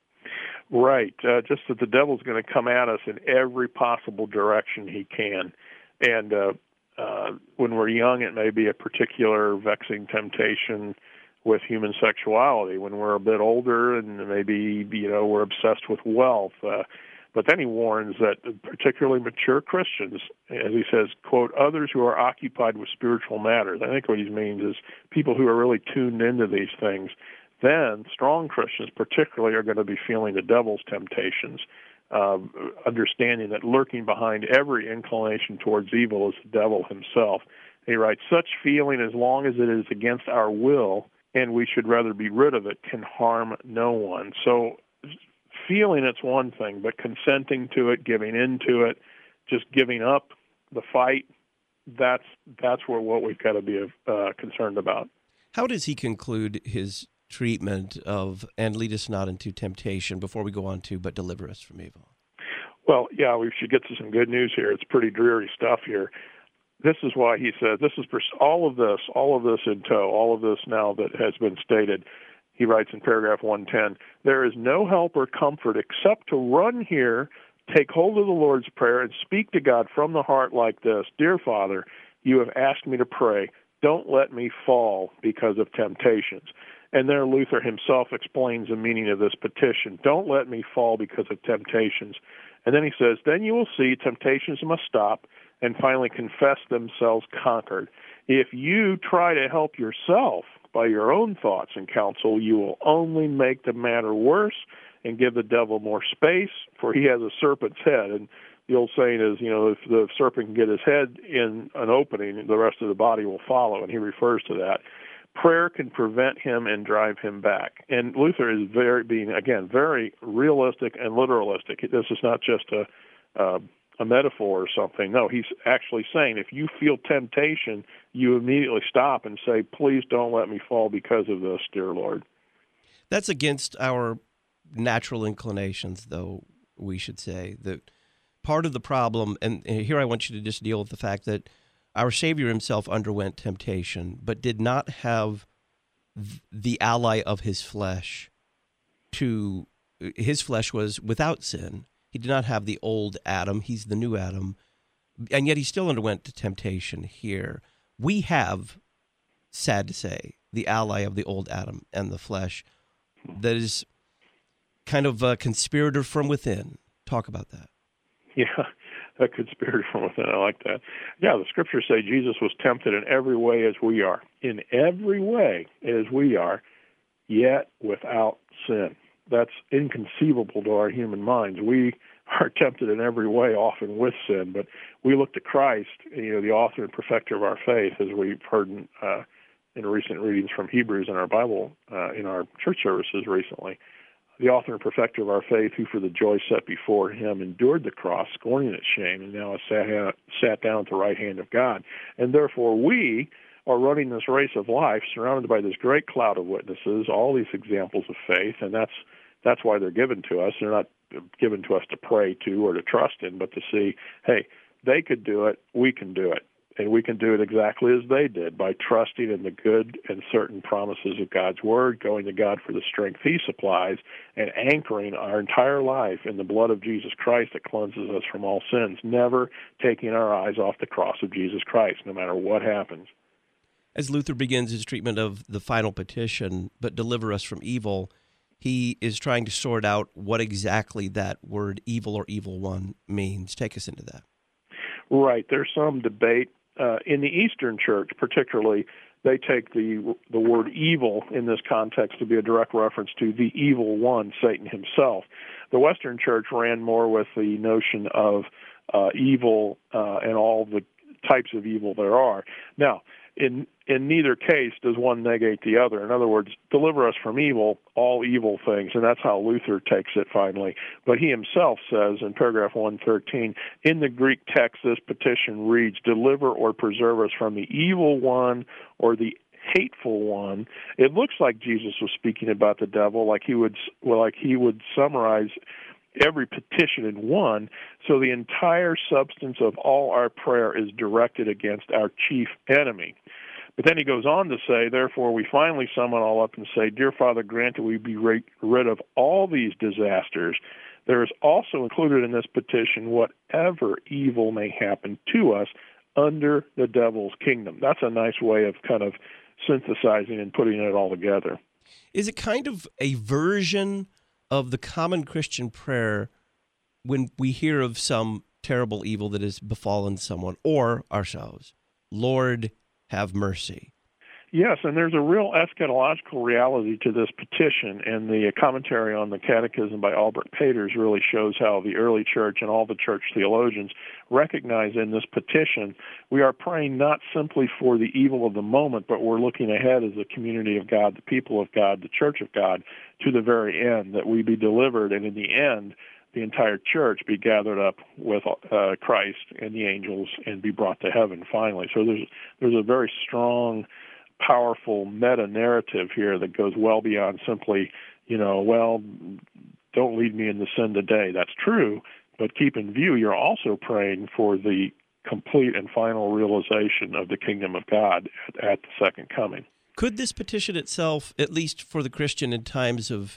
Right. Uh, just that the devil's going to come at us in every possible direction he can. And uh, uh, when we're young, it may be a particular vexing temptation with human sexuality. When we're a bit older and maybe, you know, we're obsessed with wealth. Uh, but then he warns that particularly mature Christians, as he says, quote, others who are occupied with spiritual matters. I think what he means is people who are really tuned into these things. Then strong Christians particularly are going to be feeling the devil's temptations. Uh, understanding that lurking behind every inclination towards evil is the devil himself. He writes, such feeling, as long as it is against our will, and we should rather be rid of it, can harm no one. So feeling it's one thing, but consenting to it, giving into it, just giving up the fight, that's that's where what we've got to be uh, concerned about. How does he conclude his treatment of "and lead us not into temptation" before we go on to "but deliver us from evil"? Well, yeah, we should get to some good news here. It's pretty dreary stuff here. This is why he says, this is for all of this, all of this in tow, all of this now that has been stated. He writes in paragraph one ten, there is no help or comfort except to run here, take hold of the Lord's Prayer, and speak to God from the heart like this. Dear Father, you have asked me to pray. Don't let me fall because of temptations. And there Luther himself explains the meaning of this petition. Don't let me fall because of temptations. And then he says, then you will see temptations must stop and finally confess themselves conquered. If you try to help yourself by your own thoughts and counsel, you will only make the matter worse and give the devil more space, for he has a serpent's head. And the old saying is, you know, if the serpent can get his head in an opening, the rest of the body will follow, and he refers to that. Prayer can prevent him and drive him back. And Luther is very being, again, very realistic and literalistic. This is not just a uh, a metaphor or something. No, he's actually saying if you feel temptation, you immediately stop and say, please don't let me fall because of this, dear Lord. That's against our natural inclinations, though, we should say. That part of the problem, and here I want you to just deal with the fact that our Savior himself underwent temptation, but did not have the ally of his flesh to, his flesh was without sin. He did not have the old Adam. He's the new Adam. And yet he still underwent temptation here. We have, sad to say, the ally of the old Adam and the flesh that is kind of a conspirator from within. Talk about that. Yeah, a conspirator from within. I like that. Yeah, the scriptures say Jesus was tempted in every way as we are. In every way as we are, yet without sin. That's inconceivable to our human minds. We are tempted in every way, often with sin, but we look to Christ, you know, the author and perfecter of our faith, as we've heard in, uh, in recent readings from Hebrews in our Bible, uh, in our church services recently. The author and perfecter of our faith, who for the joy set before him endured the cross, scorning its shame, and now has sat, sat down at the right hand of God. And therefore we are running this race of life surrounded by this great cloud of witnesses, all these examples of faith, and that's that's why they're given to us. They're not given to us to pray to or to trust in, but to see, hey, they could do it, we can do it. And we can do it exactly as they did, by trusting in the good and certain promises of God's Word, going to God for the strength He supplies, and anchoring our entire life in the blood of Jesus Christ that cleanses us from all sins, never taking our eyes off the cross of Jesus Christ, no matter what happens. As Luther begins his treatment of the final petition, but deliver us from evil, he is trying to sort out what exactly that word evil or evil one means. Take us into that. Right. There's some debate. Uh, in the Eastern Church, particularly, they take the the word evil in this context to be a direct reference to the evil one, Satan himself. The Western Church ran more with the notion of uh, evil uh, and all the types of evil there are. Now, in in neither case does one negate the other. In other words, deliver us from evil, all evil things, and that's how Luther takes it finally. But he himself says in paragraph one thirteen, in the Greek text, this petition reads, deliver or preserve us from the evil one or the hateful one. It looks like Jesus was speaking about the devil, like he would, well, like he would summarize every petition in one, so the entire substance of all our prayer is directed against our chief enemy. But then he goes on to say, therefore we finally sum it all up and say, dear Father, grant that we be rid of all these disasters. There is also included in this petition whatever evil may happen to us under the devil's kingdom. That's a nice way of kind of synthesizing and putting it all together. Is it kind of a version of the common Christian prayer when we hear of some terrible evil that has befallen someone or ourselves? Lord, have mercy. Yes, and there's a real eschatological reality to this petition, and the commentary on the Catechism by Albert Peters really shows how the early church and all the church theologians recognize in this petition we are praying not simply for the evil of the moment, but we're looking ahead as the community of God, the people of God, the church of God, to the very end, that we be delivered, and in the end, the entire church be gathered up with uh, Christ and the angels and be brought to heaven finally. So there's there's a very strong, powerful meta-narrative here that goes well beyond simply, you know, well, don't lead me into sin today. That's true, but keep in view you're also praying for the complete and final realization of the kingdom of God at, at the second coming. Could this petition itself, at least for the Christian in times of,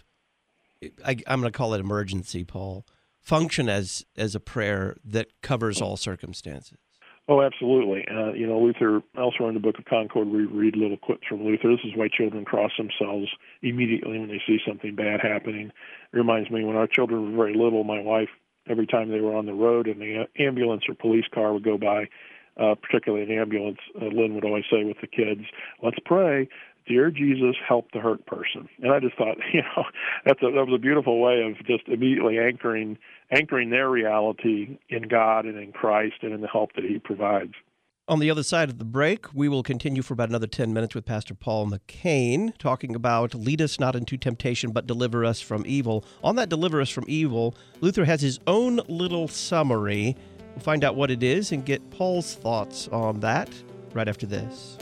I, I'm going to call it emergency, Paul, function as as a prayer that covers all circumstances? Oh, absolutely. Uh, you know, Luther, elsewhere in the Book of Concord, we read little clips from Luther. This is why children cross themselves immediately when they see something bad happening. It reminds me when our children were very little, my wife, every time they were on the road and the ambulance or police car would go by, uh, particularly an ambulance, uh, Lynn would always say with the kids, let's pray. "Dear Jesus, help the hurt person." And I just thought, you know, that's a, that was a beautiful way of just immediately anchoring anchoring their reality in God and in Christ and in the help that He provides. On the other side of the break, we will continue for about another ten minutes with Pastor Paul McCain, talking about lead us not into temptation, but deliver us from evil. On that deliver us from evil, Luther has his own little summary. We'll find out what it is and get Paul's thoughts on that right after this.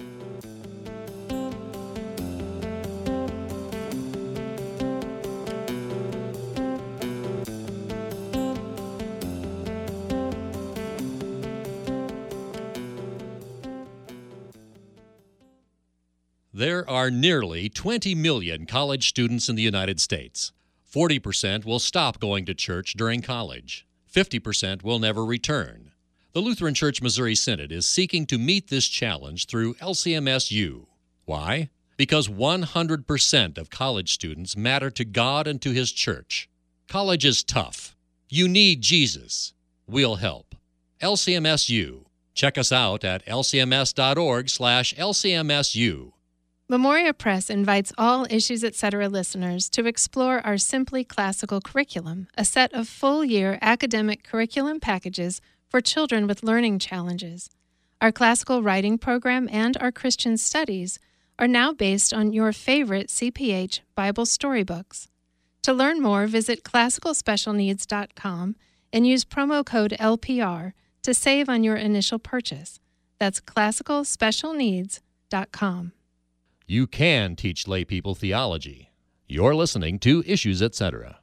There are nearly twenty million college students in the United States. forty percent will stop going to church during college. fifty percent will never return. The Lutheran Church Missouri Synod is seeking to meet this challenge through L C M S U. Why? Because one hundred percent of college students matter to God and to His church. College is tough. You need Jesus. We'll help. L C M S U. Check us out at l c m s dot org slash l c m s u. Memoria Press invites all Issues Etc. listeners to explore our Simply Classical curriculum, a set of full-year academic curriculum packages for children with learning challenges. Our classical writing program and our Christian studies are now based on your favorite C P H Bible storybooks. To learn more, visit classical special needs dot com and use promo code L P R to save on your initial purchase. That's classical special needs dot com. You can teach lay people theology. You're listening to Issues Etc.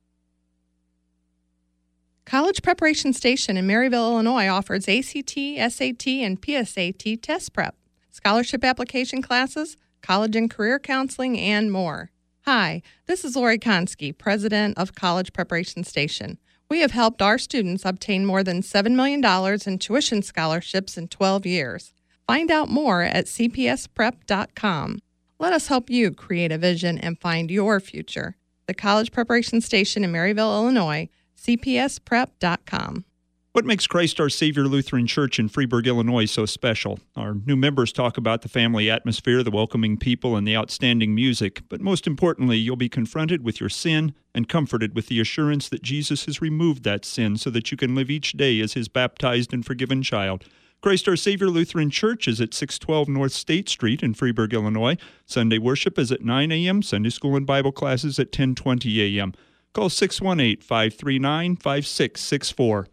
College Preparation Station in Maryville, Illinois offers A C T, S A T, and P S A T test prep, scholarship application classes, college and career counseling, and more. Hi, this is Lori Konski, president of College Preparation Station. We have helped our students obtain more than seven million dollars in tuition scholarships in twelve years. Find out more at c p s prep dot com. Let us help you create a vision and find your future. The College Preparation Station in Maryville, Illinois, c p s prep dot com. What makes Christ Our Savior Lutheran Church in Freeburg, Illinois so special? Our new members talk about the family atmosphere, the welcoming people, and the outstanding music. But most importantly, you'll be confronted with your sin and comforted with the assurance that Jesus has removed that sin so that you can live each day as His baptized and forgiven child. Christ Our Savior Lutheran Church is at six twelve North State Street in Freeburg, Illinois. Sunday worship is at nine a.m., Sunday school and Bible classes at ten twenty a.m. Call six one eight, five three nine, five six six four.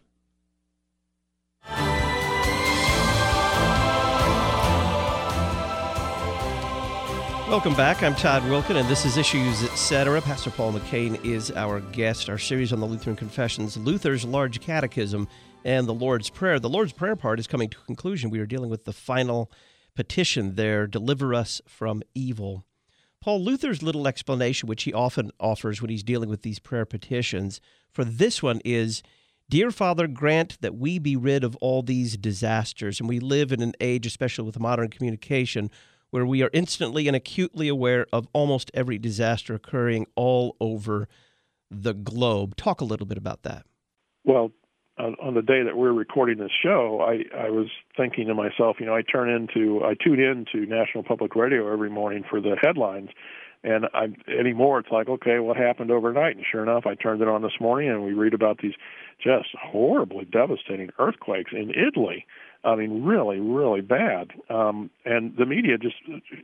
Welcome back. I'm Todd Wilkin, and this is Issues Etc. Pastor Paul McCain is our guest. Our series on the Lutheran Confessions, Luther's Large Catechism, and the Lord's Prayer. The Lord's Prayer part is coming to a conclusion. We are dealing with the final petition there, deliver us from evil. Paul, Luther's little explanation, which he often offers when he's dealing with these prayer petitions, for this one is, Dear Father, grant that we be rid of all these disasters. And we live in an age, especially with modern communication, where we are instantly and acutely aware of almost every disaster occurring all over the globe. Talk a little bit about that. Well, on, on the day that we're recording this show, I, I was thinking to myself, you know, I turn into, I tune in to National Public Radio every morning for the headlines, and I, anymore it's like, okay, what happened overnight? And sure enough, I turned it on this morning, and we read about these just horribly devastating earthquakes in Italy. I mean, really, really bad. Um, and the media just,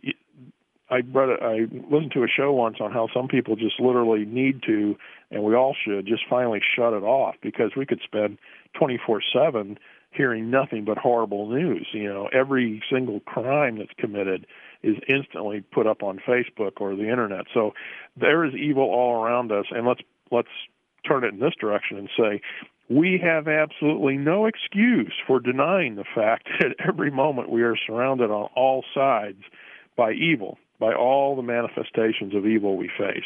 I read, a, I listened to a show once on how some people just literally need to, and we all should, just finally shut it off, because we could spend twenty-four seven hearing nothing but horrible news. You know, every single crime that's committed is instantly put up on Facebook or the internet. So there is evil all around us, and let's let's turn it in this direction and say, we have absolutely no excuse for denying the fact that every moment we are surrounded on all sides by evil, by all the manifestations of evil we face.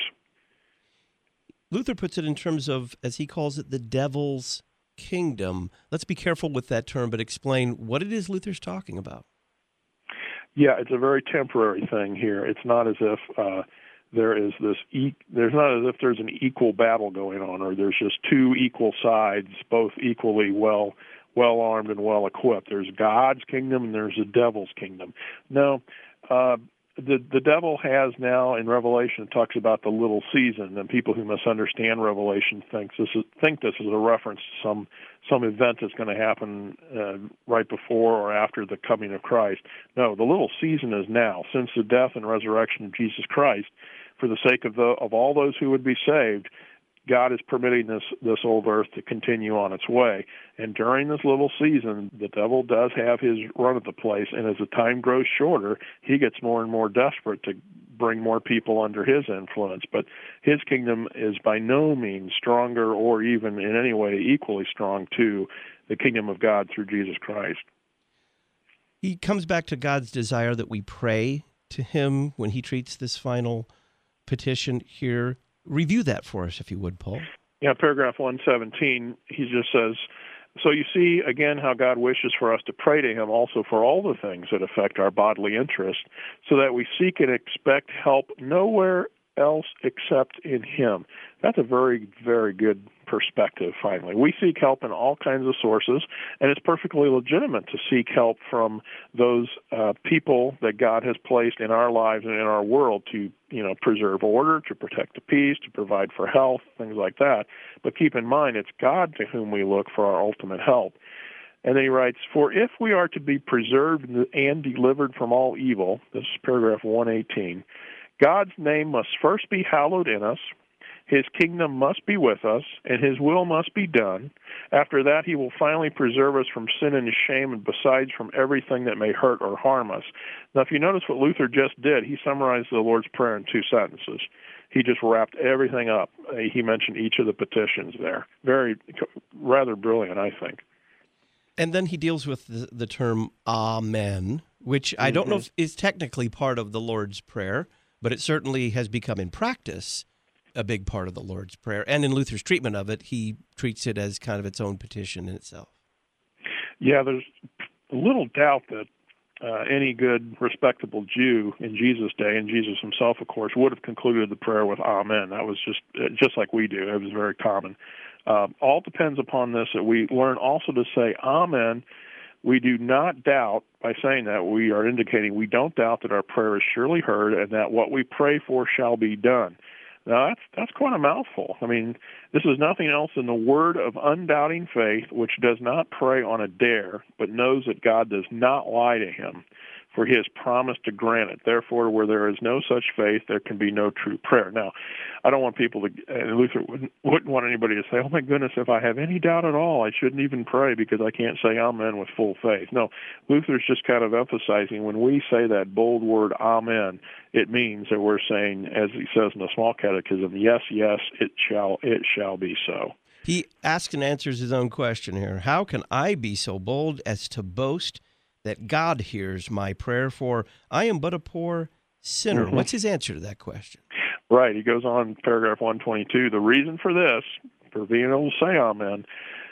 Luther puts it in terms of, as he calls it, the devil's kingdom. Let's be careful with that term, but explain what it is Luther's talking about. Yeah, it's a very temporary thing here. It's not as if uh, there is this, e- there's not as if there's an equal battle going on, or there's just two equal sides, both equally well, well armed and well equipped. There's God's kingdom and there's the devil's kingdom. No, uh, the the devil has now in Revelation talks about the little season, and people who misunderstand Revelation think this is think this is a reference to some some event that's going to happen uh, right before or after the coming of Christ. No, the little season is now, since the death and resurrection of Jesus Christ, for the sake of the of all those who would be saved. God is permitting this, this old earth to continue on its way. And during this little season, the devil does have his run at the place, and as the time grows shorter, he gets more and more desperate to bring more people under his influence. But his kingdom is by no means stronger or even in any way equally strong to the kingdom of God through Jesus Christ. He comes back to God's desire that we pray to him when he treats this final petition here. Review that for us, if you would, Paul. Yeah, paragraph one seventeen, he just says, so you see, again, how God wishes for us to pray to him also for all the things that affect our bodily interest, so that we seek and expect help nowhere else except in him. That's a very, very good perspective, finally. We seek help in all kinds of sources, and it's perfectly legitimate to seek help from those uh, people that God has placed in our lives and in our world to, you know, preserve order, to protect the peace, to provide for health, things like that. But keep in mind, it's God to whom we look for our ultimate help. And then he writes, for if we are to be preserved and delivered from all evil, this is paragraph one eighteen, God's name must first be hallowed in us, his kingdom must be with us, and his will must be done. After that, he will finally preserve us from sin and shame, and besides from everything that may hurt or harm us. Now, if you notice what Luther just did, he summarized the Lord's Prayer in two sentences. He just wrapped everything up. He mentioned each of the petitions there. Very, rather brilliant, I think. And then he deals with the, the term Amen, which I don't mm-hmm. know if is technically part of the Lord's Prayer, but it certainly has become in practice a big part of the Lord's Prayer. And in Luther's treatment of it, he treats it as kind of its own petition in itself. Yeah, there's little doubt that uh, any good, respectable Jew in Jesus' day, and Jesus himself, of course, would have concluded the prayer with Amen. That was just just like we do. It was very common. Uh, all depends upon this, that we learn also to say Amen. We do not doubt, by saying that, we are indicating we don't doubt that our prayer is surely heard and that what we pray for shall be done. Now, that's, that's quite a mouthful. I mean, this is nothing else than the word of undoubting faith, which does not pray on a dare, but knows that God does not lie to him, for he has promised to grant it. Therefore, where there is no such faith, there can be no true prayer. Now, I don't want people to, and Luther wouldn't, wouldn't want anybody to say, oh my goodness, if I have any doubt at all, I shouldn't even pray because I can't say Amen with full faith. No, Luther's just kind of emphasizing when we say that bold word Amen, it means that we're saying, as he says in the Small Catechism, yes, yes, it shall, it shall be so. He asks and answers his own question here. How can I be so bold as to boast that God hears my prayer, for I am but a poor sinner? Mm-hmm. What's his answer to that question? Right. He goes on, paragraph one twenty-two. The reason for this, for being able to say Amen,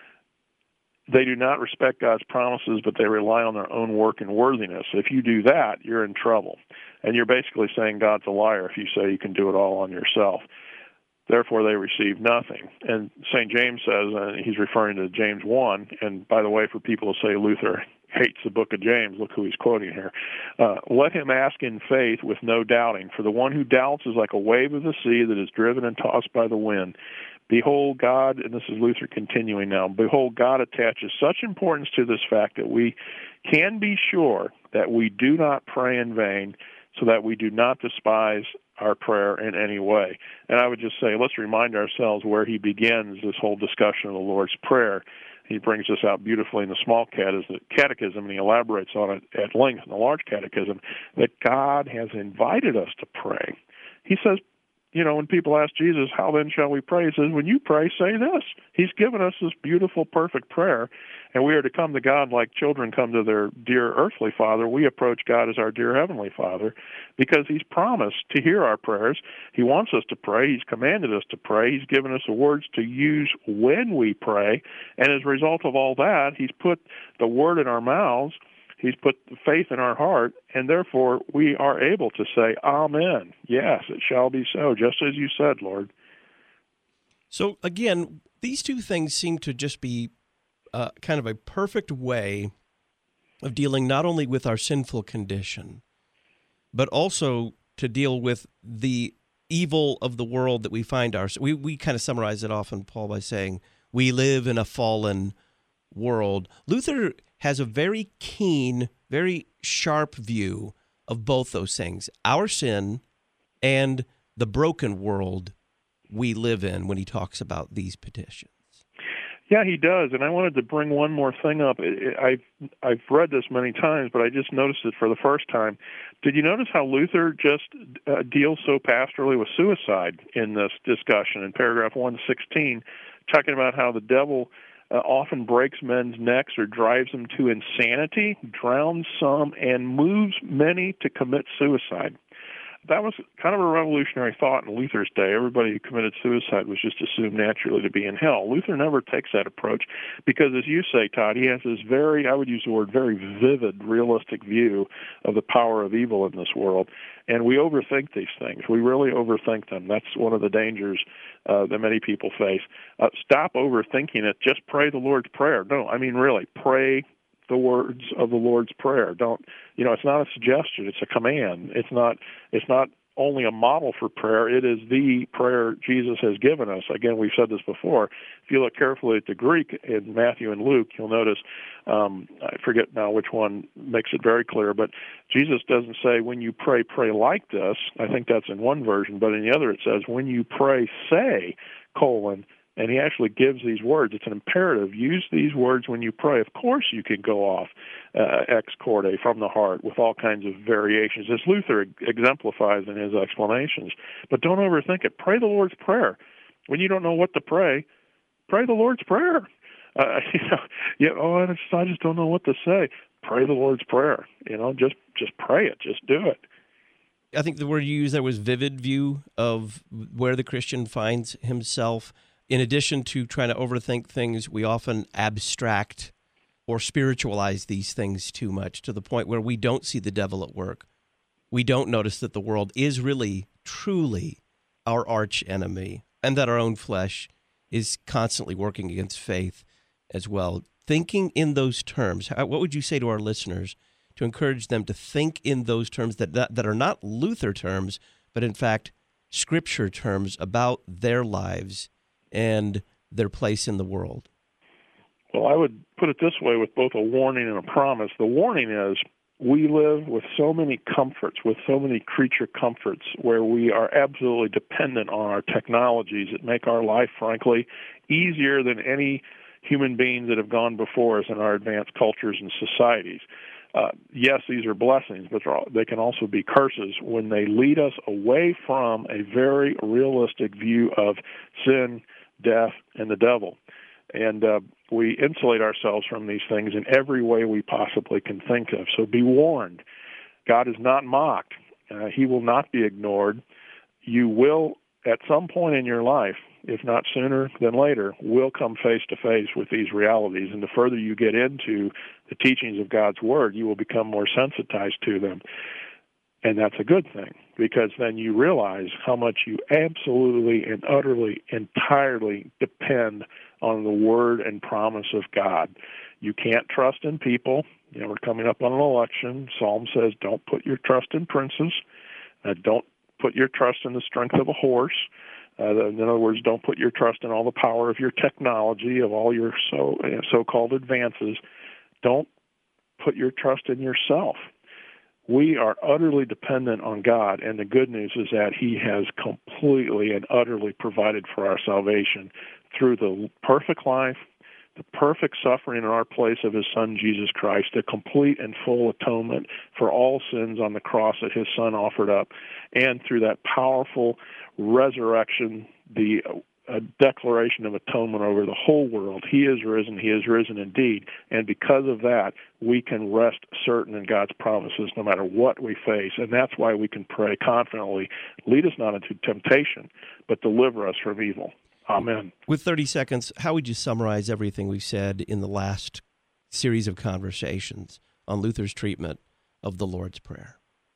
they do not respect God's promises, but they rely on their own work and worthiness. If you do that, you're in trouble. And you're basically saying God's a liar if you say you can do it all on yourself. Therefore, they receive nothing. And Saint James says, and he's referring to James one, and by the way, for people to say Luther hates the book of James, look who he's quoting here. Uh, Let him ask in faith with no doubting, for the one who doubts is like a wave of the sea that is driven and tossed by the wind. Behold, God, and this is Luther continuing now, behold, God attaches such importance to this fact that we can be sure that we do not pray in vain, so that we do not despise our prayer in any way. And I would just say, let's remind ourselves where he begins this whole discussion of the Lord's Prayer. He brings this out beautifully in the Small Catechism, and he elaborates on it at length in the Large Catechism, that God has invited us to pray. He says, you know, when people ask Jesus, how then shall we pray? He says, when you pray, say this. He's given us this beautiful, perfect prayer, and we are to come to God like children come to their dear earthly father. We approach God as our dear heavenly Father because he's promised to hear our prayers. He wants us to pray. He's commanded us to pray. He's given us the words to use when we pray, and as a result of all that, he's put the word in our mouths. He's put faith in our heart, and therefore we are able to say, Amen. Yes, it shall be so, just as you said, Lord. So again, these two things seem to just be uh, kind of a perfect way of dealing not only with our sinful condition, but also to deal with the evil of the world that we find ourselves. We, we kind of summarize it often, Paul, by saying we live in a fallen world. Luther has a very keen, very sharp view of both those things, our sin and the broken world we live in, when he talks about these petitions. Yeah, he does, and I wanted to bring one more thing up. I've I've read this many times, but I just noticed it for the first time. Did you notice how Luther just uh, deals so pastorally with suicide in this discussion in paragraph one sixteen, talking about how the devil uh, often breaks men's necks or drives them to insanity, drowns some, and moves many to commit suicide. That was kind of a revolutionary thought in Luther's day. Everybody who committed suicide was just assumed naturally to be in hell. Luther never takes that approach because, as you say, Todd, he has this very, I would use the word, very vivid, realistic view of the power of evil in this world. And we overthink these things. We really overthink them. That's one of the dangers uh, that many people face. Uh, stop overthinking it. Just pray the Lord's Prayer. No, I mean, really, pray the words of the Lord's Prayer. Don't, you know, it's not a suggestion, it's a command. It's not it's not only a model for prayer, it is the prayer Jesus has given us. Again, we've said this before. If you look carefully at the Greek in Matthew and Luke, you'll notice, um, I forget now which one makes it very clear, but Jesus doesn't say, when you pray, pray like this. I think that's in one version, but in the other it says, when you pray, say, colon, and he actually gives these words. It's an imperative. Use these words when you pray. Of course you can go off uh, ex corde, from the heart, with all kinds of variations, as Luther exemplifies in his explanations. But don't overthink it. Pray the Lord's Prayer. When you don't know what to pray, pray the Lord's Prayer. Uh, you know, yeah, oh, I just, I just don't know what to say. Pray the Lord's Prayer. You know, just just pray it. Just do it. I think the word you used there was vivid view of where the Christian finds himself. In addition to trying to overthink things, we often abstract or spiritualize these things too much to the point where we don't see the devil at work. We don't notice that the world is really, truly our arch enemy, and that our own flesh is constantly working against faith as well. Thinking in those terms, what would you say to our listeners to encourage them to think in those terms that, that, that are not Luther terms, but in fact Scripture terms about their lives and their place in the world? Well, I would put it this way with both a warning and a promise. The warning is we live with so many comforts, with so many creature comforts, where we are absolutely dependent on our technologies that make our life, frankly, easier than any human beings that have gone before us in our advanced cultures and societies. Uh, yes, these are blessings, but they can also be curses when they lead us away from a very realistic view of sin, death, and the devil. And uh, we insulate ourselves from these things in every way we possibly can think of. So be warned. God is not mocked. Uh, he will not be ignored. You will, at some point in your life, if not sooner than later, will come face to face with these realities. And the further you get into the teachings of God's Word, you will become more sensitized to them. And that's a good thing, because then you realize how much you absolutely and utterly, entirely depend on the Word and promise of God. You can't trust in people. You know, we're coming up on an election. Psalm says, don't put your trust in princes. Uh, don't put your trust in the strength of a horse. Uh, in other words, don't put your trust in all the power of your technology, of all your so, uh, so-called advances. Don't put your trust in yourself. We are utterly dependent on God, and the good news is that He has completely and utterly provided for our salvation through the perfect life, the perfect suffering in our place of His Son, Jesus Christ, the complete and full atonement for all sins on the cross that His Son offered up, and through that powerful resurrection, the a declaration of atonement over the whole world. He is risen. He is risen indeed. And because of that, we can rest certain in God's promises no matter what we face. And that's why we can pray confidently, lead us not into temptation, but deliver us from evil. Amen. With thirty seconds, how would you summarize everything we've said in the last series of conversations on Luther's treatment of the Lord's Prayer?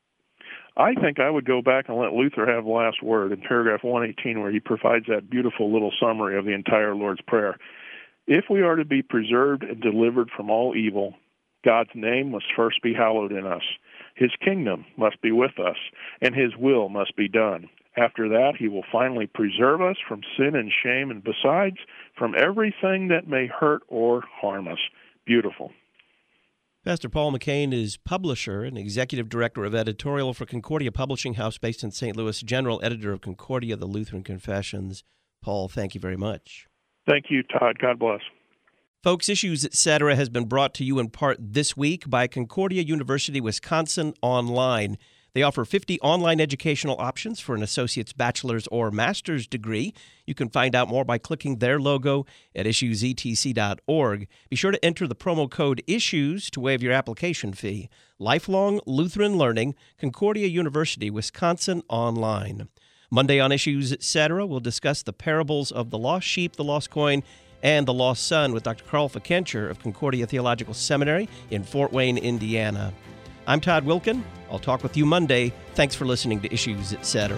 I think I would go back and let Luther have the last word in paragraph one eighteen, where he provides that beautiful little summary of the entire Lord's Prayer. If we are to be preserved and delivered from all evil, God's name must first be hallowed in us. His kingdom must be with us, and His will must be done. After that, He will finally preserve us from sin and shame, and besides, from everything that may hurt or harm us. Beautiful. Pastor Paul McCain is publisher and executive director of editorial for Concordia Publishing House based in Saint Louis, general editor of Concordia, the Lutheran Confessions. Paul, thank you very much. Thank you, Todd. God bless. Folks, Issues, et cetera has been brought to you in part this week by Concordia University, Wisconsin Online. They offer fifty online educational options for an associate's, bachelor's, or master's degree. You can find out more by clicking their logo at issues e t c dot org. Be sure to enter the promo code ISSUES to waive your application fee. Lifelong Lutheran Learning, Concordia University, Wisconsin Online. Monday on Issues, et cetera, we'll discuss the parables of the lost sheep, the lost coin, and the lost son with Doctor Carl Fikencher of Concordia Theological Seminary in Fort Wayne, Indiana. I'm Todd Wilken. I'll talk with you Monday. Thanks for listening to Issues, et cetera.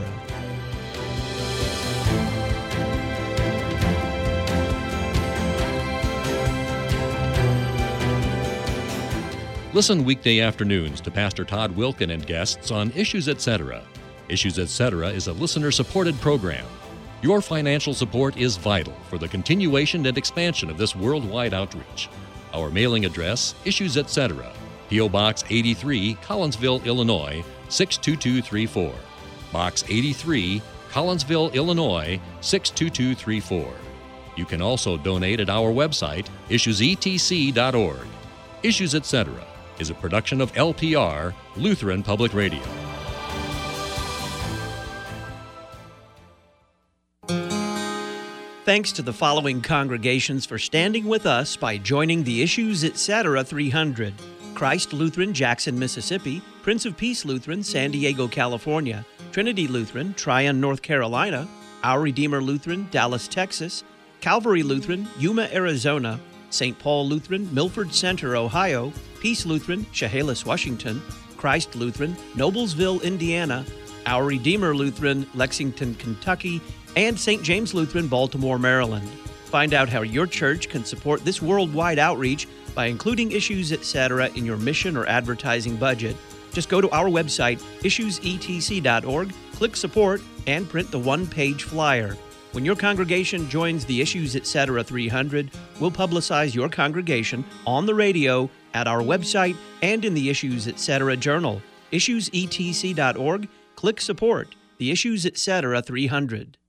Listen weekday afternoons to Pastor Todd Wilken and guests on Issues, et cetera. Issues, et cetera is a listener-supported program. Your financial support is vital for the continuation and expansion of this worldwide outreach. Our mailing address, Issues, et cetera. P O. Box eighty-three, Collinsville, Illinois, six two two three four. Box eighty-three, Collinsville, Illinois, six two two three four. You can also donate at our website, issues e t c dot org. Issues, et cetera is a production of L P R, Lutheran Public Radio. Thanks to the following congregations for standing with us by joining the Issues, et cetera three hundred. Christ Lutheran, Jackson, Mississippi; Prince of Peace Lutheran, San Diego, California; Trinity Lutheran, Tryon, North Carolina; Our Redeemer Lutheran, Dallas, Texas; Calvary Lutheran, Yuma, Arizona; Saint Paul Lutheran, Milford Center, Ohio; Peace Lutheran, Chehalis, Washington; Christ Lutheran, Noblesville, Indiana; Our Redeemer Lutheran, Lexington, Kentucky; and Saint James Lutheran, Baltimore, Maryland. Find out how your church can support this worldwide outreach by including Issues, et cetera in your mission or advertising budget. Just go to our website, issues e t c dot org, click Support, and print the one-page flyer. When your congregation joins the Issues, et cetera three hundred, we'll publicize your congregation on the radio, at our website, and in the Issues, et cetera journal. issues e t c dot org, click Support, the Issues, et cetera three hundred.